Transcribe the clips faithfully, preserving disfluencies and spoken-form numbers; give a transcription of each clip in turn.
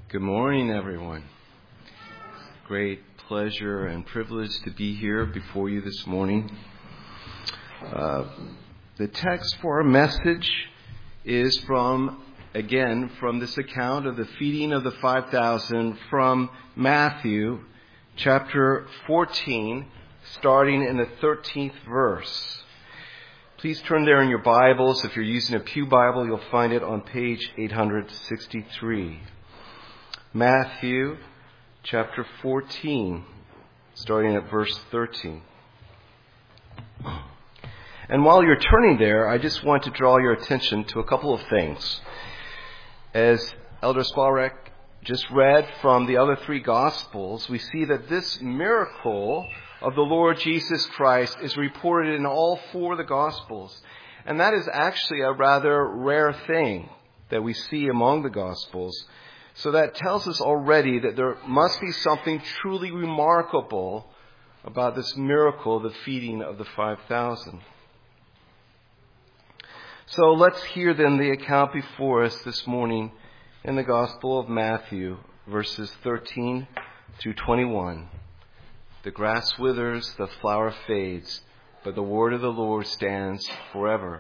Good morning, everyone. Great pleasure and privilege to be here before you this morning. Uh, the text for our message is from, again, from this account of the feeding of the five thousand from Matthew chapter fourteen, starting in the thirteenth verse. Please turn there in your Bibles. If you're using a Pew Bible, you'll find it on page eight sixty-three. Matthew chapter fourteen, starting at verse thirteen. And while you're turning there, I just want to draw your attention to a couple of things. As Elder Spalrek just read from the other three Gospels, we see that this miracle of the Lord Jesus Christ is reported in all four of the Gospels. And that is actually a rather rare thing that we see among the Gospels. So that tells us already that there must be something truly remarkable about this miracle, the feeding of the five thousand. So let's hear then the account before us this morning in the Gospel of Matthew, verses thirteen through twenty-one. The grass withers, the flower fades, but the word of the Lord stands forever.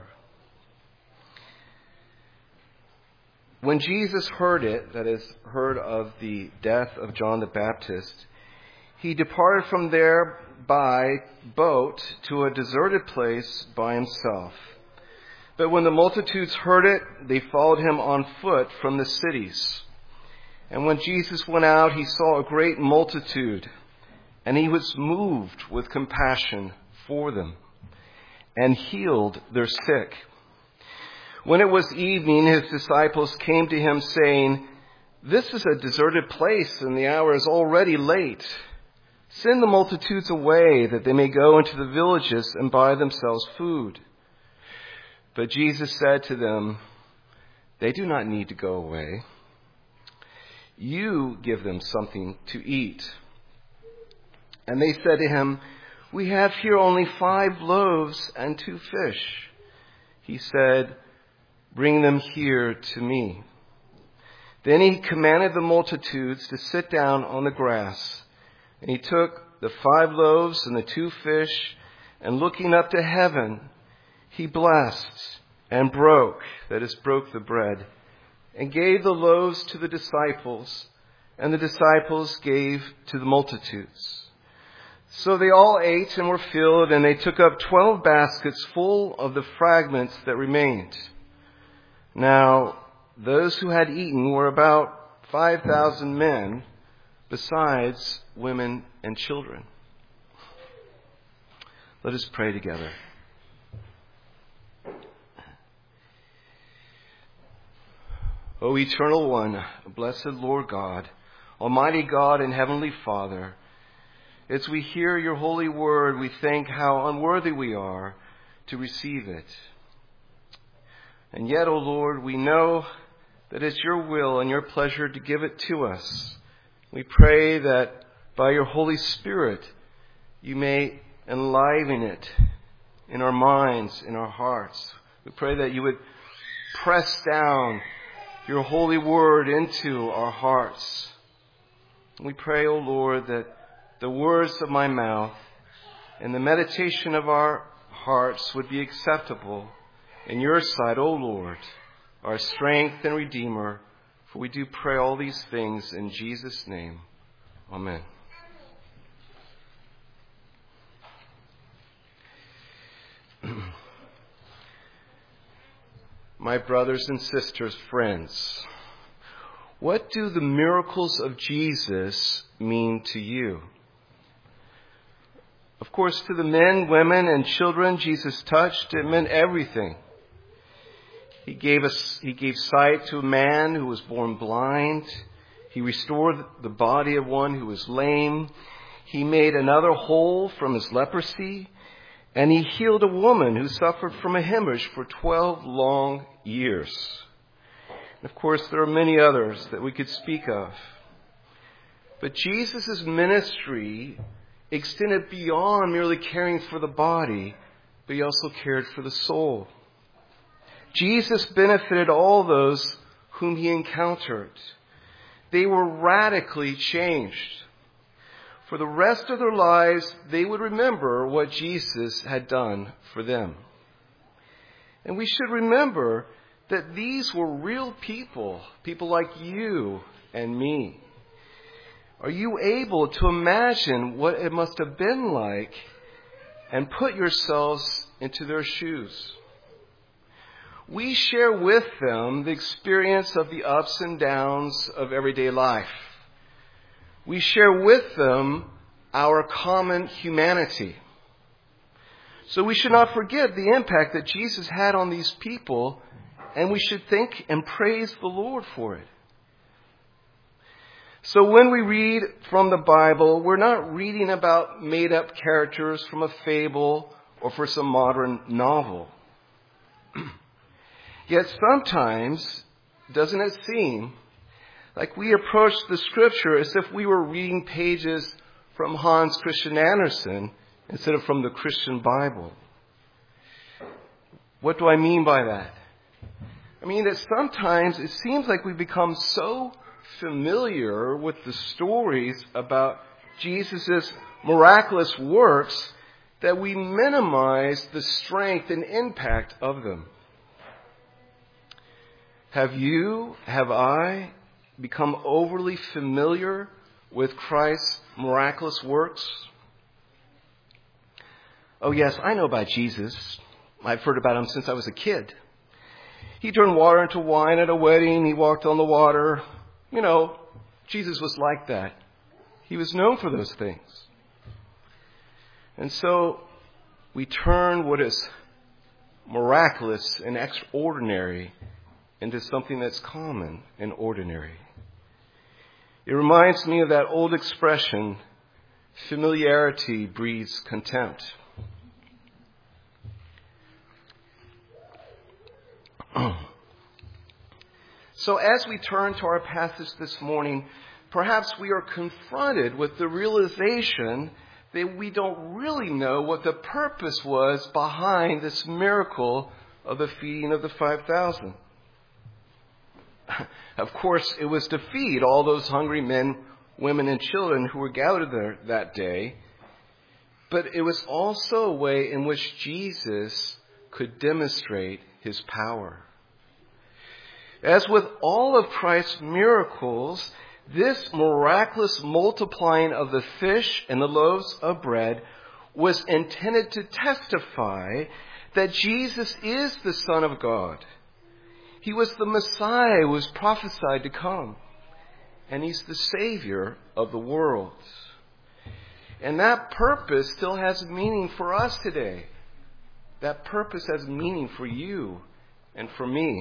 When Jesus heard it, that is, heard of the death of John the Baptist, he departed from there by boat to a deserted place by himself. But when the multitudes heard it, they followed him on foot from the cities. And when Jesus went out, he saw a great multitude, and he was moved with compassion for them, and healed their sick. When it was evening, his disciples came to him saying, "This is a deserted place, and the hour is already late. Send the multitudes away, that they may go into the villages and buy themselves food." But Jesus said to them, "They do not need to go away. You give them something to eat." And they said to him, "We have here only five loaves and two fish." He said, "Bring them here to me." Then he commanded the multitudes to sit down on the grass. And he took the five loaves and the two fish, and looking up to heaven, he blessed and broke, that is, broke the bread, and gave the loaves to the disciples, and the disciples gave to the multitudes. So they all ate and were filled, and they took up twelve baskets full of the fragments that remained. Now, those who had eaten were about five thousand men, besides women and children. Let us pray together. O Eternal One, blessed Lord God, Almighty God and Heavenly Father, as we hear your holy word, we think how unworthy we are to receive it. And yet, O Lord, we know that it's your will and your pleasure to give it to us. We pray that by your Holy Spirit, you may enliven it in our minds, in our hearts. We pray that you would press down your holy word into our hearts. We pray, O Lord, that the words of my mouth and the meditation of our hearts would be acceptable in your sight, O Lord, our strength and Redeemer. For we do pray all these things in Jesus' name. Amen. My brothers and sisters, friends, what do the miracles of Jesus mean to you? Of course, to the men, women, and children Jesus touched, it meant everything. He gave us, he gave sight to a man who was born blind. He restored the body of one who was lame. He made another whole from his leprosy. And he healed a woman who suffered from a hemorrhage for twelve long years. And of course, there are many others that we could speak of. But Jesus' ministry extended beyond merely caring for the body, but he also cared for the soul. Jesus benefited all those whom he encountered. they were radically changed. For the rest of their lives, they would remember what Jesus had done for them. And we should remember that these were real people, people like you and me. Are you able to imagine what it must have been like and put yourselves into their shoes? We share with them the experience of the ups and downs of everyday life. We share with them our common humanity. So we should not forget the impact that Jesus had on these people, and we should think and praise the Lord for it. So when we read from the Bible, we're not reading about made-up characters from a fable or for some modern novel. Yet sometimes, doesn't it seem like we approach the Scripture as if we were reading pages from Hans Christian Andersen instead of from the Christian Bible? What do I mean by that? I mean that sometimes it seems like we become so familiar with the stories about Jesus' miraculous works that we minimize the strength and impact of them. Have you, have I, become overly familiar with Christ's miraculous works? Oh yes, I know about Jesus. I've heard about him since I was a kid. He turned water into wine at a wedding. He walked on the water. You know, Jesus was like that. He was known for those things. And so we turn what is miraculous and extraordinary into something that's common and ordinary. It reminds me of that old expression, familiarity breeds contempt. So as we turn to our passage this morning, perhaps we are confronted with the realization that we don't really know what the purpose was behind this miracle of the feeding of the five thousand. Of course, it was to feed all those hungry men, women, and children who were gathered there that day. But it was also a way in which Jesus could demonstrate his power. As with all of Christ's miracles, this miraculous multiplying of the fish and the loaves of bread was intended to testify that Jesus is the Son of God. He was the Messiah who was prophesied to come. And he's the Savior of the world. And that purpose still has meaning for us today. That purpose has meaning for you and for me.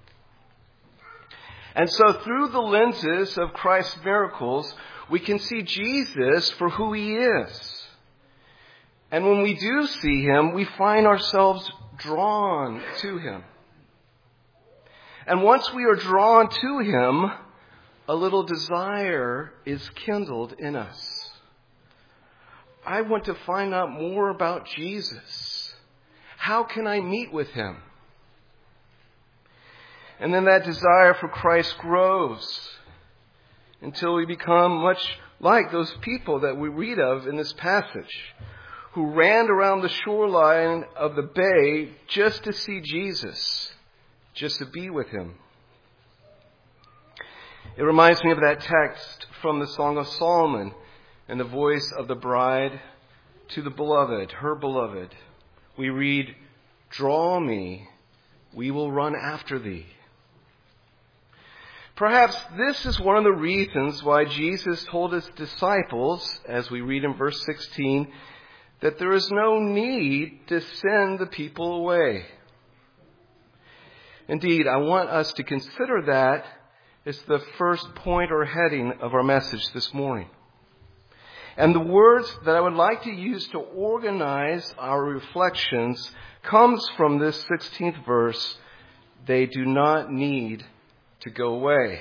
And so through the lenses of Christ's miracles, we can see Jesus for who he is. And when we do see him, we find ourselves drawn to him. And once we are drawn to him, a little desire is kindled in us. I want to find out more about Jesus. How can I meet with him? And then that desire for Christ grows until we become much like those people that we read of in this passage, who ran around the shoreline of the bay just to see Jesus, just to be with him. It reminds me of that text from the Song of Solomon and the voice of the bride to the beloved, her beloved. We read, "Draw me, we will run after thee." Perhaps this is one of the reasons why Jesus told his disciples, as we read in verse sixteen, that there is no need to send the people away. Indeed, I want us to consider that as the first point or heading of our message this morning. And the words that I would like to use to organize our reflections comes from this sixteenth verse. They do not need to go away.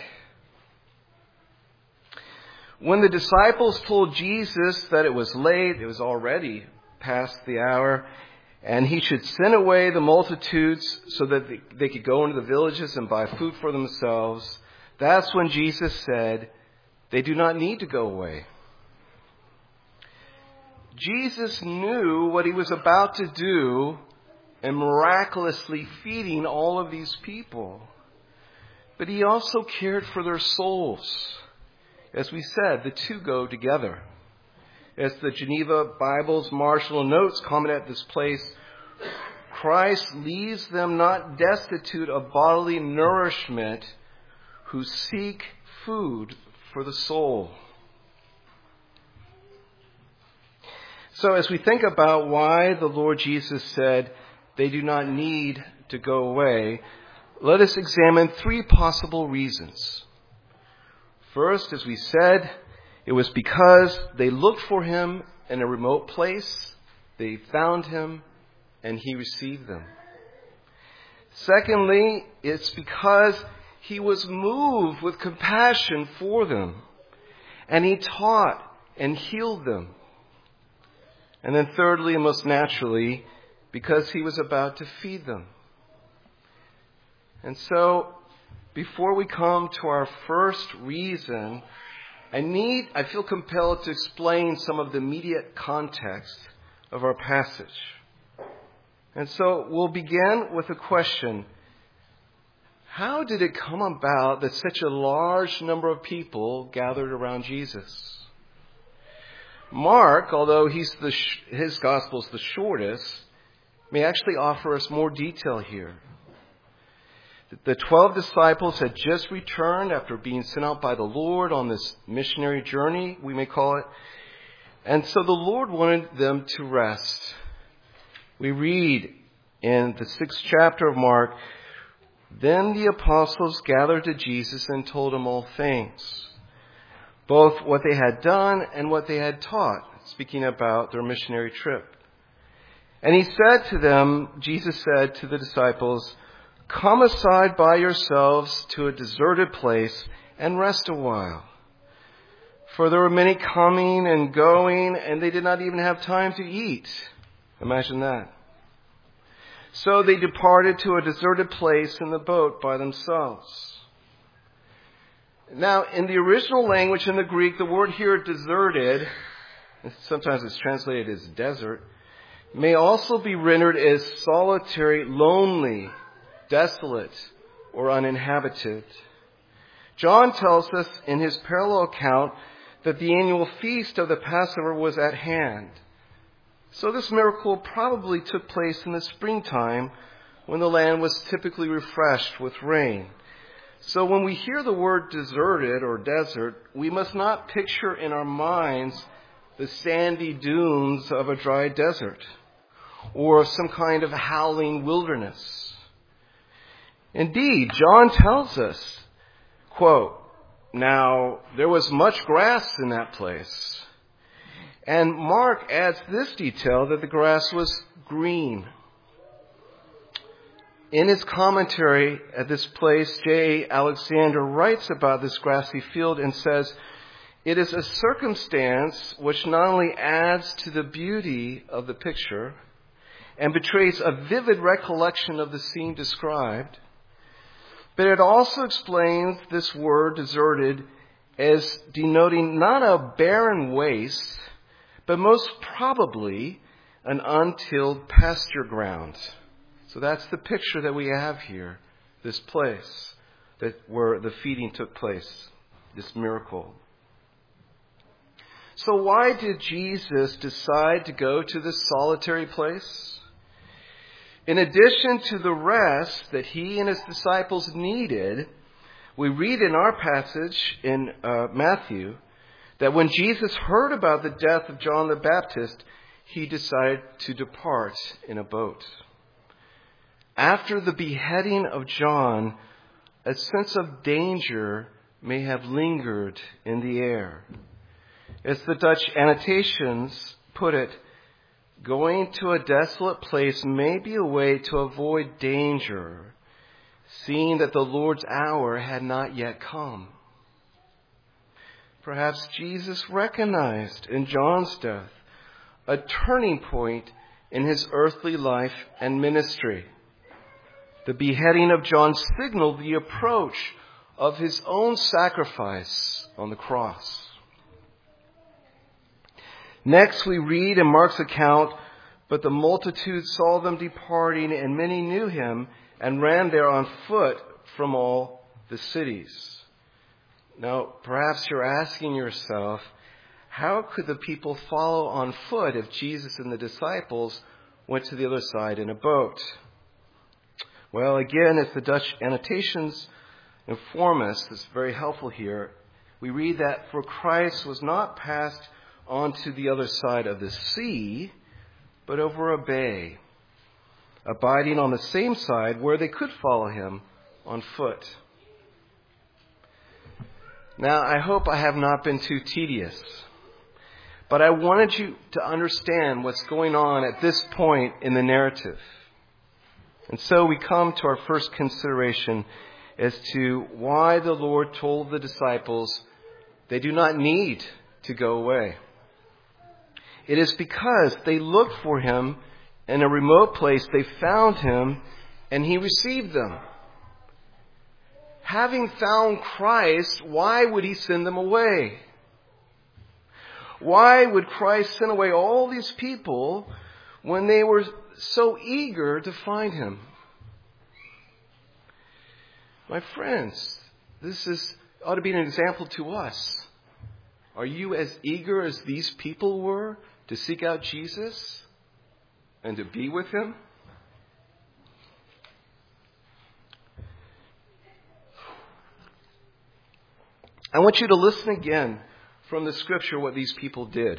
When the disciples told Jesus that it was late, it was already past the hour, and he should send away the multitudes so that they could go into the villages and buy food for themselves, that's when Jesus said, They do not need to go away. Jesus knew what he was about to do in miraculously feeding all of these people. But he also cared for their souls. As we said, the two go together. As the Geneva Bible's marginal notes comment at this place, Christ leaves them not destitute of bodily nourishment who seek food for the soul. So as we think about why the Lord Jesus said they do not need to go away, let us examine three possible reasons. First, as we said, it was because they looked for him in a remote place, they found him, and he received them. Secondly, it's because he was moved with compassion for them, and he taught and healed them. And then thirdly, and most naturally, because he was about to feed them. And so, before we come to our first reason, I need, I feel compelled to explain some of the immediate context of our passage. And so we'll begin with a question. How did it come about that such a large number of people gathered around Jesus? Mark, although he's the, his gospel's the shortest, may actually offer us more detail here. The twelve disciples had just returned after being sent out by the Lord on this missionary journey, we may call it. And so the Lord wanted them to rest. We read in the sixth chapter of Mark, "Then the apostles gathered to Jesus and told him all things, both what they had done and what they had taught," speaking about their missionary trip. "And he said to them," Jesus said to the disciples, "Come aside by yourselves to a deserted place and rest a while." For there were many coming and going, and they did not even have time to eat. Imagine that. So they departed to a deserted place in the boat by themselves. Now, in the original language, in the Greek, the word here, deserted, sometimes it's translated as desert, may also be rendered as solitary, lonely, desolate, or uninhabited. John tells us in his parallel account that the annual feast of the Passover was at hand. So this miracle probably took place in the springtime when the land was typically refreshed with rain. So when we hear the word deserted or desert, we must not picture in our minds the sandy dunes of a dry desert or some kind of howling wilderness. Indeed, John tells us, quote, "Now there was much grass in that place." And Mark adds this detail that the grass was green. In his commentary at this place, J. Alexander writes about this grassy field and says, "It is a circumstance which not only adds to the beauty of the picture and betrays a vivid recollection of the scene described, but it also explains this word deserted as denoting not a barren waste, but most probably an untilled pasture ground." So that's the picture that we have here, this place that where the feeding took place, this miracle. So why did Jesus decide to go to this solitary place? In addition to the rest that he and his disciples needed, we read in our passage in uh, Matthew that when Jesus heard about the death of John the Baptist, he decided to depart in a boat. After the beheading of John, a sense of danger may have lingered in the air. As the Dutch annotations put it, going to a desolate place may be a way to avoid danger, seeing that the Lord's hour had not yet come. Perhaps Jesus recognized in John's death a turning point in his earthly life and ministry. The beheading of John signaled the approach of his own sacrifice on the cross. Next, we read in Mark's account, "But the multitude saw them departing, and many knew him, and ran there on foot from all the cities." Now, perhaps you're asking yourself, how could the people follow on foot if Jesus and the disciples went to the other side in a boat? Well, again, as the Dutch annotations inform us, it's very helpful here. We read that for Christ was not passed on to the other side of the sea, but over a bay, abiding on the same side where they could follow him on foot. Now, I hope I have not been too tedious, but I wanted you to understand what's going on at this point in the narrative. And so we come to our first consideration as to why the Lord told the disciples they do not need to go away. It is because they looked for him in a remote place, they found him, and he received them. Having found Christ, why would he send them away? Why would Christ send away all these people when they were so eager to find him? My friends, this is ought to be an example to us. Are you as eager as these people were to seek out Jesus and to be with him? I want you to listen again from the scripture what these people did.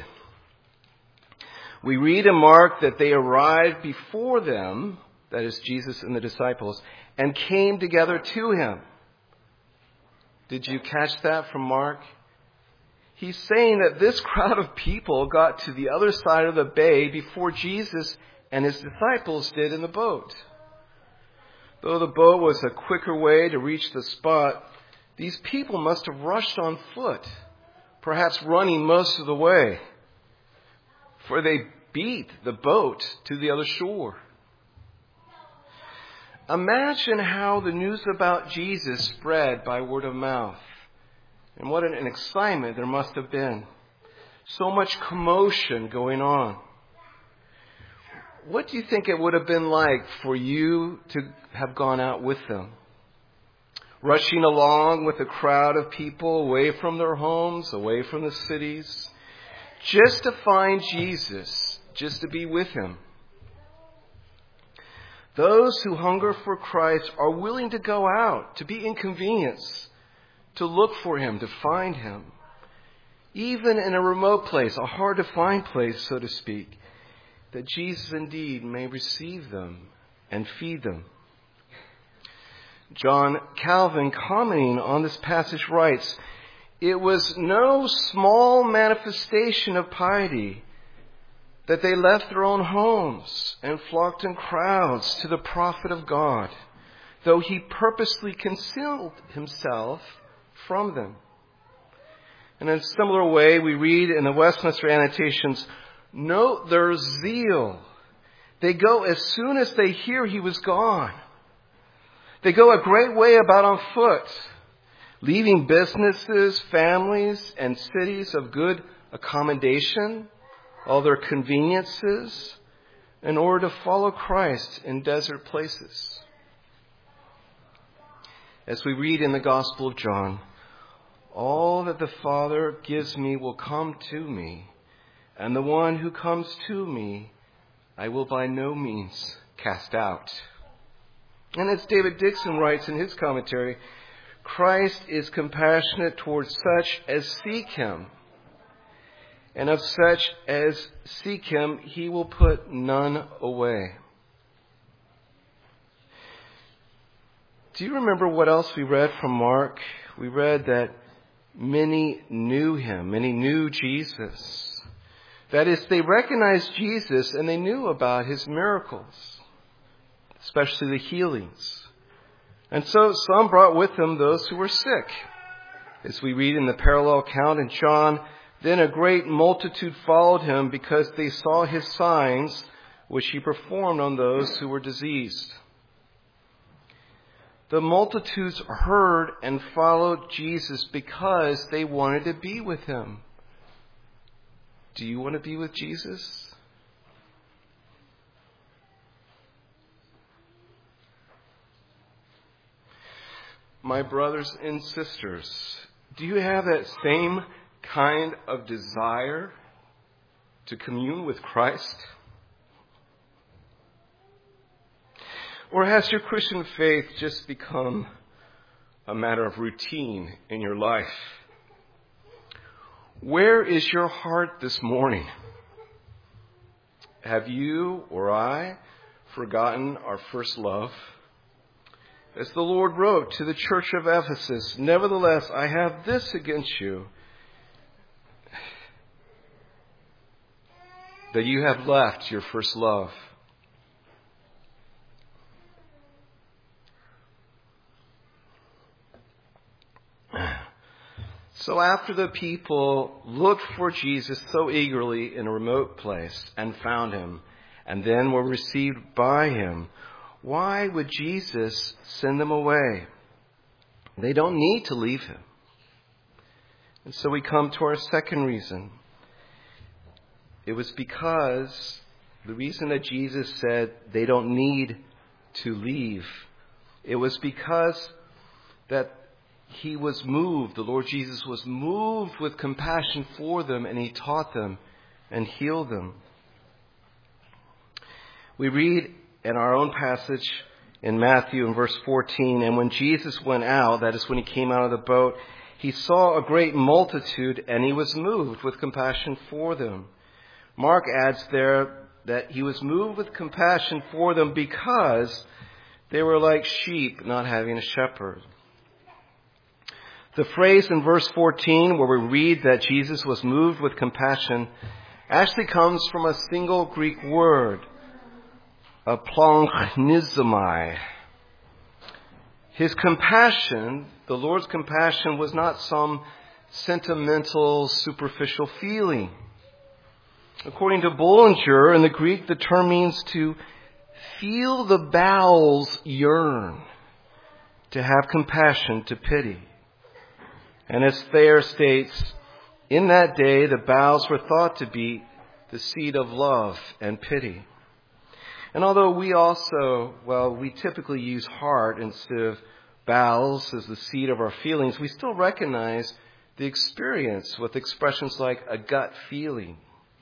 We read in Mark that they arrived before them, that is Jesus and the disciples, and came together to him. Did you catch that from Mark? He's saying that this crowd of people got to the other side of the bay before Jesus and his disciples did in the boat. Though the boat was a quicker way to reach the spot, these people must have rushed on foot, perhaps running most of the way, for they beat the boat to the other shore. Imagine how the news about Jesus spread by word of mouth. And what an excitement there must have been. So much commotion going on. What do you think it would have been like for you to have gone out with them? Rushing along with a crowd of people away from their homes, away from the cities, just to find Jesus, just to be with him. Those who hunger for Christ are willing to go out, to be inconvenienced, to look for him, to find him. Even in a remote place, a hard to find place, so to speak, that Jesus indeed may receive them and feed them. John Calvin, commenting on this passage, writes, "It was no small manifestation of piety that they left their own homes and flocked in crowds to the prophet of God, though he purposely concealed himself from them." And in a similar way, we read in the Westminster annotations, "Note their zeal. They go as soon as they hear he was gone. They go a great way about on foot, leaving businesses, families, and cities of good accommodation, all their conveniences, in order to follow Christ in desert places." As we read in the Gospel of John, "All that the Father gives me will come to me, and the one who comes to me I will by no means cast out." And as David Dixon writes in his commentary, "Christ is compassionate towards such as seek him, and of such as seek him he will put none away." Do you remember what else we read from Mark? We read that many knew him, many knew Jesus. That is, they recognized Jesus and they knew about his miracles, especially the healings. And so some brought with them those who were sick. As we read in the parallel account in John, "Then a great multitude followed him because they saw his signs which he performed on those who were diseased." The multitudes heard and followed Jesus because they wanted to be with him. Do you want to be with Jesus? My brothers and sisters, do you have that same kind of desire to commune with Christ? Or has your Christian faith just become a matter of routine in your life? Where is your heart this morning? Have you or I forgotten our first love? As the Lord wrote to the church of Ephesus, "Nevertheless, I have this against you, that you have left your first love." So after the people looked for Jesus so eagerly in a remote place and found him, and then were received by him, why would Jesus send them away? They don't need to leave him. And so we come to our second reason. It was because the reason that Jesus said they don't need to leave, it was because that he was moved, the Lord Jesus was moved with compassion for them, and he taught them and healed them. We read in our own passage in Matthew in verse fourteen, "And when Jesus went out," that is when he came out of the boat, "he saw a great multitude, and he was moved with compassion for them." Mark adds there that he was moved with compassion for them because they were like sheep not having a shepherd. The phrase in verse fourteen where we read that Jesus was moved with compassion actually comes from a single Greek word, aplongnizomai. His compassion, the Lord's compassion, was not some sentimental, superficial feeling. According to Bullinger, in the Greek, the term means to feel the bowels yearn, to have compassion, to pity. And as Thayer states, in that day the bowels were thought to be the seat of love and pity. And although we also, well, we typically use heart instead of bowels as the seat of our feelings, we still recognize the experience with expressions like a gut feeling.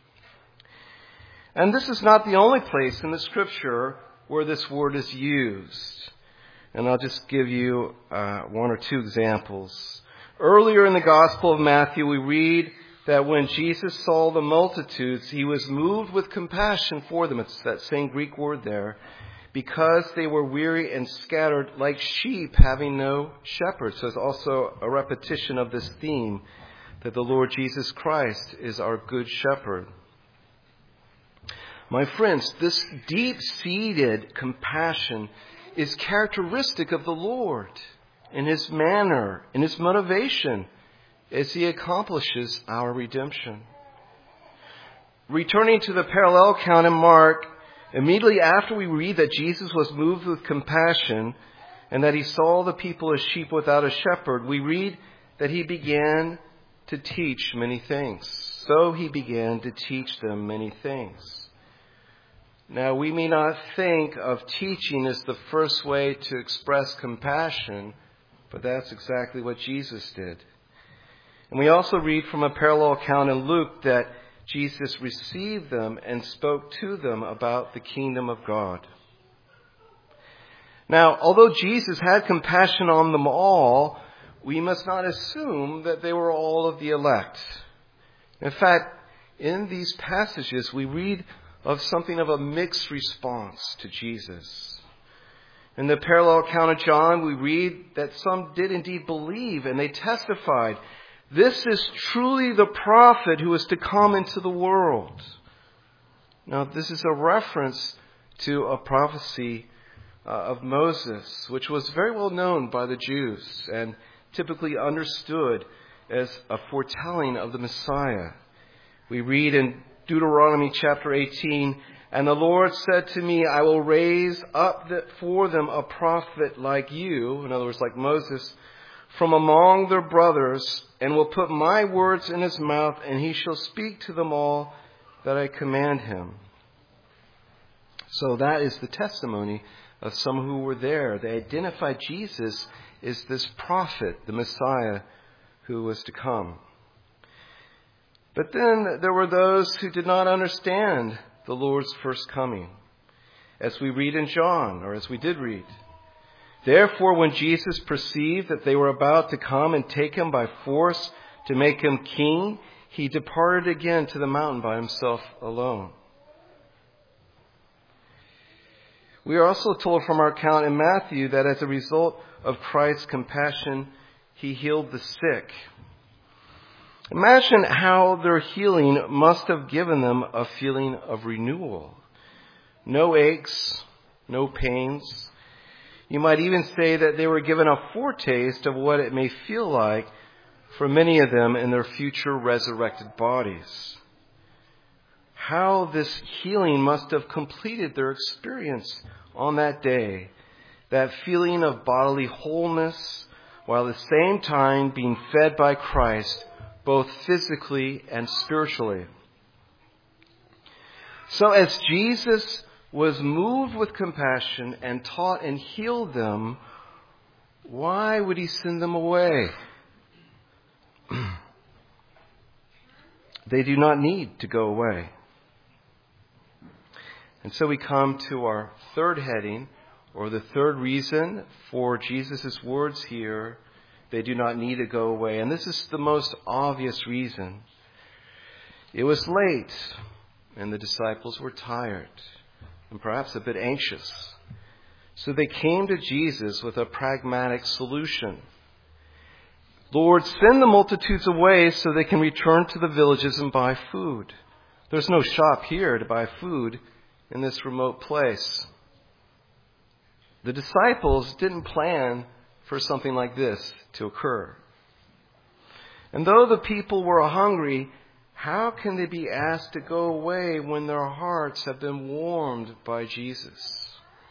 And this is not the only place in the Scripture where this word is used. And I'll just give you uh, one or two examples. Earlier in the Gospel of Matthew, we read that when Jesus saw the multitudes, he was moved with compassion for them. It's that same Greek word there. Because they were weary and scattered like sheep having no shepherd. So it's also a repetition of this theme that the Lord Jesus Christ is our good shepherd. My friends, this deep-seated compassion is characteristic of the Lord in his manner, in his motivation, as he accomplishes our redemption. Returning to the parallel account in Mark, immediately after we read that Jesus was moved with compassion and that he saw the people as sheep without a shepherd, we read that he began to teach many things. So he began to teach them many things. Now, we may not think of teaching as the first way to express compassion, but that's exactly what Jesus did. And we also read from a parallel account in Luke that Jesus received them and spoke to them about the kingdom of God. Now, although Jesus had compassion on them all, we must not assume that they were all of the elect. In fact, in these passages, we read of something of a mixed response to Jesus. In the parallel account of John, we read that some did indeed believe, and they testified, "This is truly the prophet who is to come into the world." Now, this is a reference to a prophecy uh, of Moses, which was very well known by the Jews and typically understood as a foretelling of the Messiah. We read in Deuteronomy chapter eighteen, And the Lord said to me, I will raise up for them a prophet like you, in other words, like Moses, from among their brothers, and will put my words in his mouth, and he shall speak to them all that I command him. So that is the testimony of some who were there. They identified Jesus as this prophet, the Messiah who was to come. But then there were those who did not understand the Lord's first coming, as we read in John, or as we did read. Therefore, when Jesus perceived that they were about to come and take him by force to make him king, he departed again to the mountain by himself alone. We are also told from our account in Matthew that as a result of Christ's compassion, he healed the sick. Imagine how their healing must have given them a feeling of renewal. No aches, no pains. You might even say that they were given a foretaste of what it may feel like for many of them in their future resurrected bodies. How this healing must have completed their experience on that day. That feeling of bodily wholeness, while at the same time being fed by Christ, both physically and spiritually. So as Jesus was moved with compassion and taught and healed them, why would he send them away? They do not need to go away. And so we come to our third heading, or the third reason for Jesus' words here. They do not need to go away. And this is the most obvious reason. It was late, and the disciples were tired, and perhaps a bit anxious. So they came to Jesus with a pragmatic solution. Lord, send the multitudes away so they can return to the villages and buy food. There's no shop here to buy food in this remote place. The disciples didn't plan for something like this to occur. And though the people were hungry, how can they be asked to go away when their hearts have been warmed by Jesus?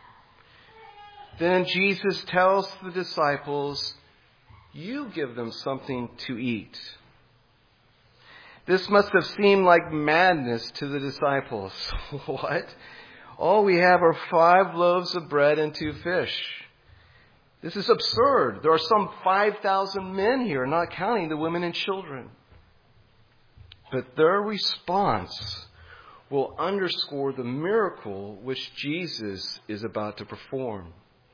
Then Jesus tells the disciples, you give them something to eat. This must have seemed like madness to the disciples. What? All we have are five loaves of bread and two fish. This is absurd. There are some five thousand men here, not counting the women and children. But their response will underscore the miracle which Jesus is about to perform.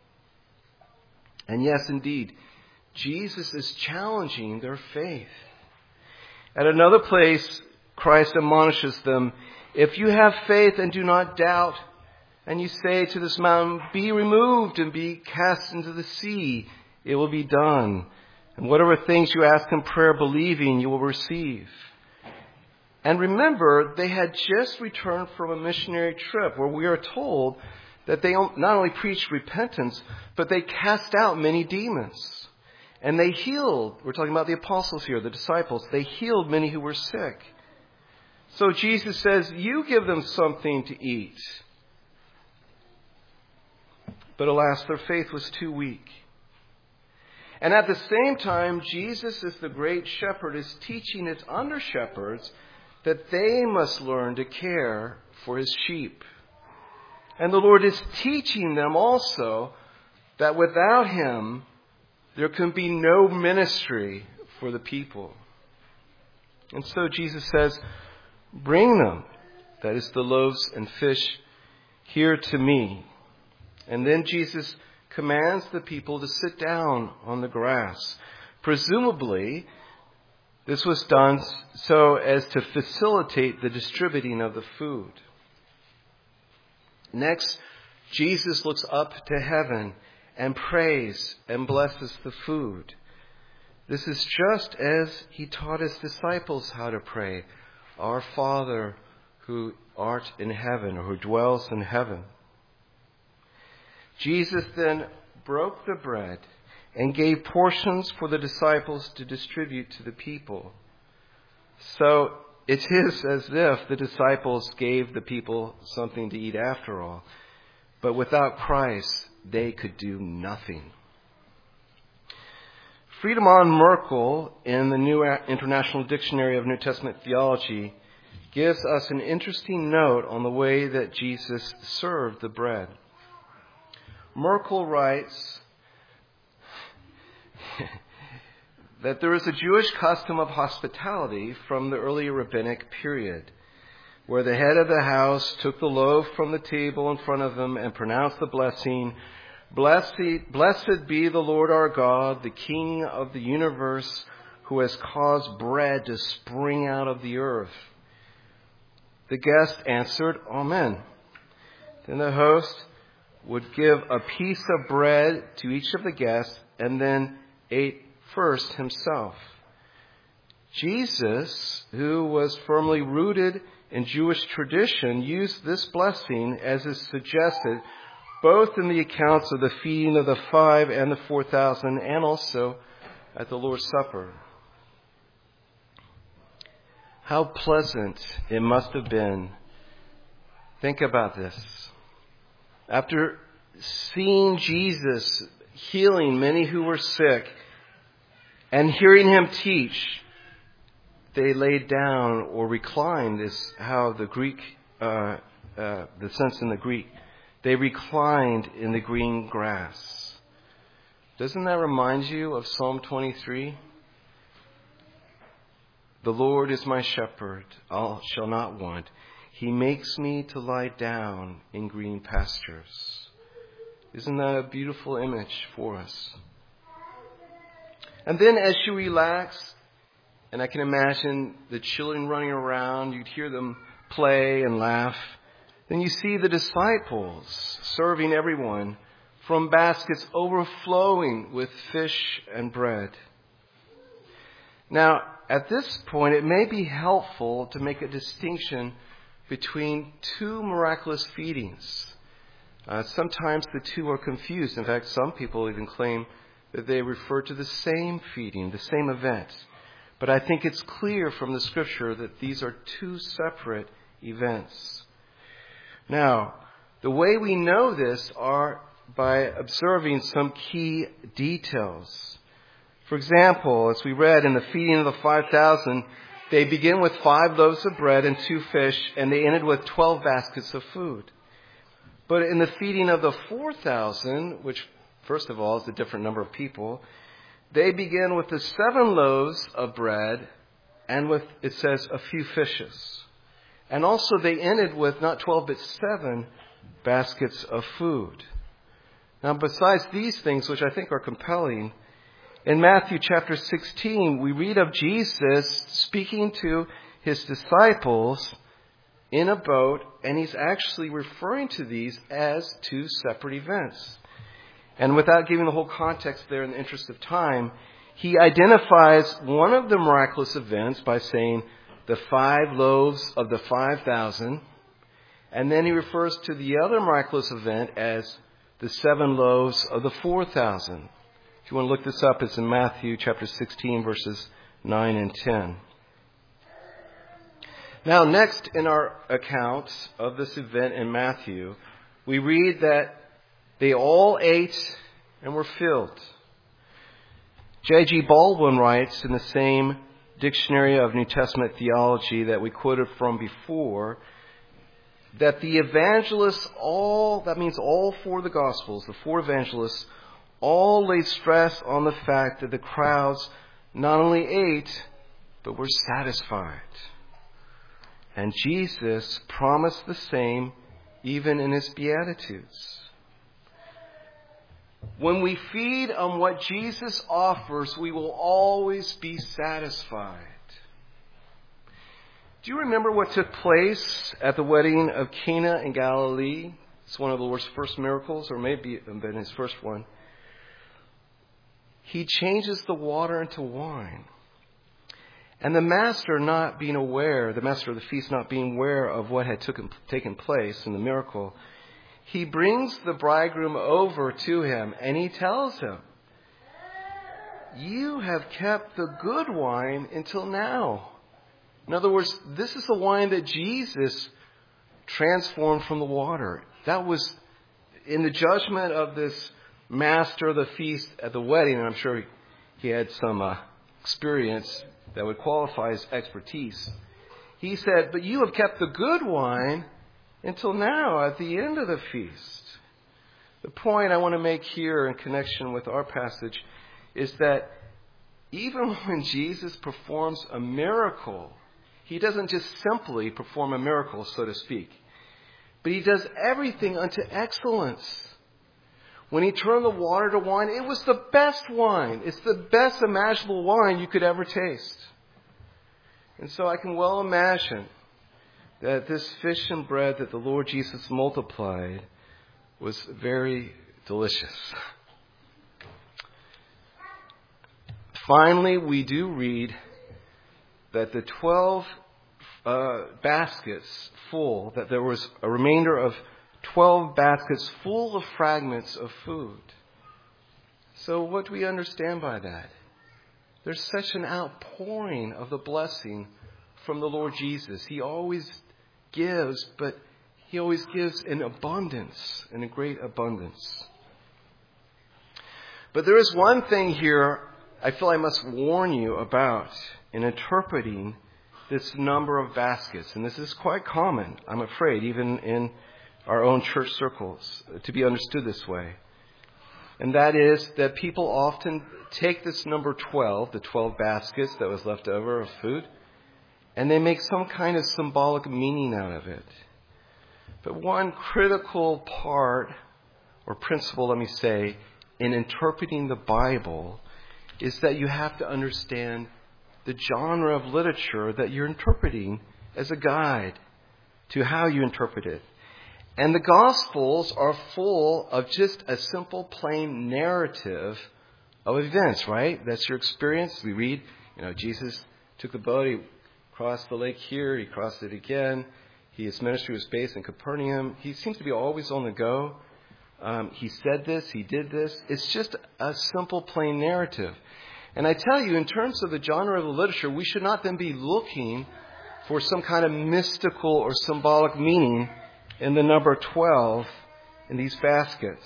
And yes, indeed, Jesus is challenging their faith. At another place, Christ admonishes them, if you have faith and do not doubt, and you say to this mountain, be removed and be cast into the sea, it will be done. And whatever things you ask in prayer, believing, you will receive. And remember, they had just returned from a missionary trip where we are told that they not only preached repentance, but they cast out many demons. And they healed, we're talking about the apostles here, the disciples, they healed many who were sick. So Jesus says, you give them something to eat. But alas, their faith was too weak. And at the same time, Jesus, as the great shepherd, is teaching his under-shepherds that they must learn to care for his sheep. And the Lord is teaching them also that without him, there can be no ministry for the people. And so Jesus says, bring them, that is the loaves and fish, here to me. And then Jesus commands the people to sit down on the grass. Presumably, this was done so as to facilitate the distributing of the food. Next, Jesus looks up to heaven and prays and blesses the food. This is just as he taught his disciples how to pray. Our Father who art in heaven, or who dwells in heaven. Jesus then broke the bread and gave portions for the disciples to distribute to the people. So It is as if the disciples gave the people something to eat after all. But without Christ, they could do nothing. Friedemann Merkel, in the New International Dictionary of New Testament Theology, gives us an interesting note on the way that Jesus served the bread. Merkel writes that there is a Jewish custom of hospitality from the early rabbinic period, where the head of the house took the loaf from the table in front of him and pronounced the blessing, Blessed, blessed be the Lord our God, the King of the universe, who has caused bread to spring out of the earth. The guest answered, Amen. Then the host would give a piece of bread to each of the guests and then ate first himself. Jesus, who was firmly rooted in Jewish tradition, used this blessing as is suggested both in the accounts of the feeding of the five and the four thousand, and also at the Lord's Supper. How pleasant it must have been. Think about this. After seeing Jesus healing many who were sick and hearing him teach, they laid down or reclined, is how the Greek, uh, uh, the sense in the Greek. They reclined in the green grass. Doesn't that remind you of Psalm twenty-three? The Lord is my shepherd, I shall not want. He makes me to lie down in green pastures. Isn't that a beautiful image for us? And then as you relax, and I can imagine the children running around, you'd hear them play and laugh. Then you see the disciples serving everyone from baskets overflowing with fish and bread. Now, at this point, it may be helpful to make a distinction between two miraculous feedings. Uh, sometimes the two are confused. In fact, some people even claim that they refer to the same feeding, the same event. But I think it's clear from the Scripture that these are two separate events. Now, the way we know this are by observing some key details. For example, as we read in the feeding of the five thousand, they begin with five loaves of bread and two fish, and they ended with twelve baskets of food. But in the feeding of the four thousand, which first of all is a different number of people, they begin with the seven loaves of bread and with, it says, a few fishes. And also they ended with not twelve but seven baskets of food. Now besides these things, which I think are compelling, in Matthew chapter sixteen, we read of Jesus speaking to his disciples in a boat, and he's actually referring to these as two separate events. And without giving the whole context there in the interest of time, he identifies one of the miraculous events by saying, the five loaves of the five thousand. And then he refers to the other miraculous event as the seven loaves of the four thousand. If you want to look this up, it's in Matthew chapter sixteen, verses nine and ten. Now, next in our account of this event in Matthew, we read that they all ate and were filled. J G Baldwin writes in the same Dictionary of New Testament Theology that we quoted from before, that the evangelists all, that means all four of the Gospels, the four evangelists, all laid stress on the fact that the crowds not only ate, but were satisfied. And Jesus promised the same even in his Beatitudes. When we feed on what Jesus offers, we will always be satisfied. Do you remember what took place at the wedding of Cana in Galilee? It's one of the Lord's first miracles, or maybe been his first one. He changes the water into wine. And the master not being aware, the master of the feast not being aware of what had took, taken place in the miracle, he brings the bridegroom over to him and he tells him, "You have kept the good wine until now." In other words, this is the wine that Jesus transformed from the water. That was in the judgment of this master of the feast at the wedding, and I'm sure he had some uh, experience that would qualify his expertise. He said, but you have kept the good wine until now at the end of the feast. The point I want to make here in connection with our passage is that even when Jesus performs a miracle, he doesn't just simply perform a miracle, so to speak, but he does everything unto excellence. When he turned the water to wine, it was the best wine. It's the best imaginable wine you could ever taste. And so I can well imagine that this fish and bread that the Lord Jesus multiplied was very delicious. Finally, we do read that the twelve uh, baskets full, that there was a remainder of twelve baskets full of fragments of food. So what do we understand by that? There's such an outpouring of the blessing from the Lord Jesus. He always gives, but he always gives in abundance, in a great abundance. But there is one thing here I feel I must warn you about in interpreting this number of baskets. And this is quite common, I'm afraid, even in our own church circles, to be understood this way. And that is that people often take this number twelve, the twelve baskets that was left over of food, and they make some kind of symbolic meaning out of it. But one critical part, or principle, let me say, in interpreting the Bible is that you have to understand the genre of literature that you're interpreting as a guide to how you interpret it. And the Gospels are full of just a simple, plain narrative of events, right? That's your experience. We read, you know, Jesus took the boat, he crossed the lake here, he crossed it again. His ministry was based in Capernaum. He seems to be always on the go. Um, he said this, he did this. It's just a simple, plain narrative. And I tell you, in terms of the genre of the literature, we should not then be looking for some kind of mystical or symbolic meaning in the number twelve in these baskets.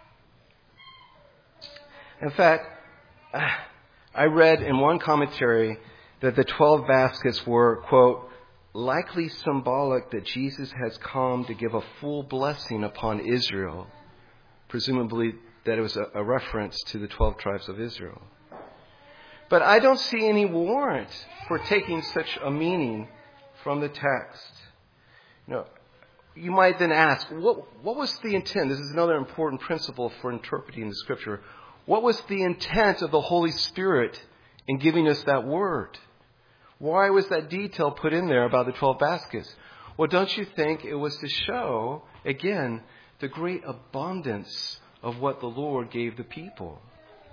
In fact, I read in one commentary that the twelve baskets were, quote, likely symbolic that Jesus has come to give a full blessing upon Israel. Presumably that it was a, a reference to the twelve tribes of Israel. But I don't see any warrant for taking such a meaning from the text. You know, you might then ask, what, what was the intent? This is another important principle for interpreting the Scripture. What was the intent of the Holy Spirit in giving us that word? Why was that detail put in there about the twelve baskets? Well, don't you think it was to show, again, the great abundance of what the Lord gave the people?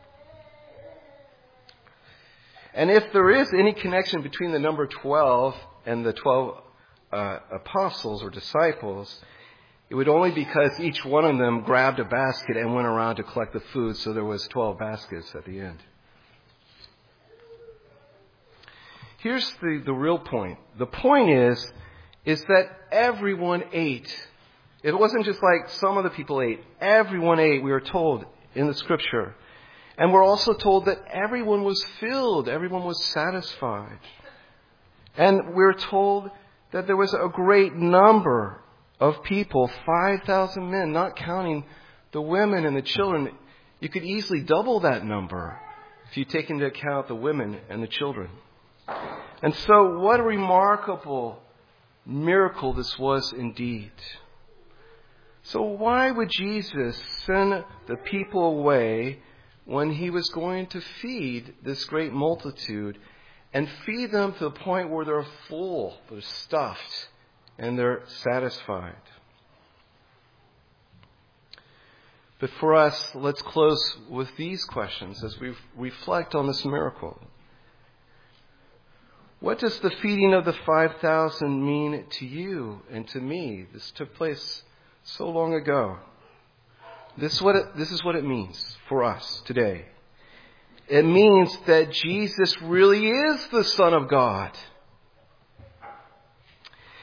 And if there is any connection between the number twelve and the twelve uh, apostles or disciples, it would only be because each one of them grabbed a basket and went around to collect the food, so there was twelve baskets at the end. Here's the, the real point. The point is, is that everyone ate. It wasn't just like some of the people ate. Everyone ate, we are told in the Scripture. And we're also told that everyone was filled. Everyone was satisfied. And we're told that there was a great number of people, five thousand men, not counting the women and the children. You could easily double that number if you take into account the women and the children. And so what a remarkable miracle this was indeed. So why would Jesus send the people away when he was going to feed this great multitude and feed them to the point where they're full, they're stuffed, and they're satisfied? But for us, let's close with these questions as we reflect on this miracle. What does the feeding of the five thousand mean to you and to me? This took place so long ago. This is what it, this is what it means for us today. It means that Jesus really is the Son of God.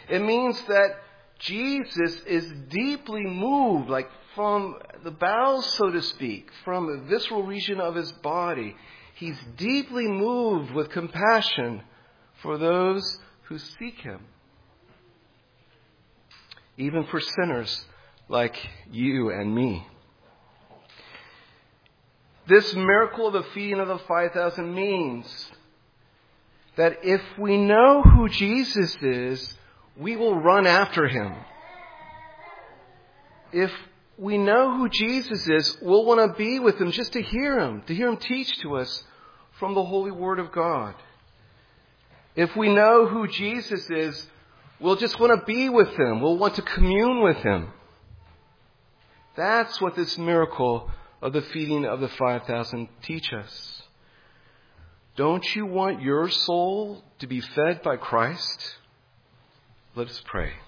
It means that Jesus is deeply moved, like from the bowels, so to speak, from the visceral region of his body. He's deeply moved with compassion for those who seek him. Even for sinners like you and me. This miracle of the feeding of the five thousand means that if we know who Jesus is, we will run after him. If we know who Jesus is, we'll want to be with him just to hear him, to hear him teach to us from the Holy Word of God. If we know who Jesus is, we'll just want to be with him. We'll want to commune with him. That's what this miracle of the feeding of the five thousand teach us. Don't you want your soul to be fed by Christ? Let us pray.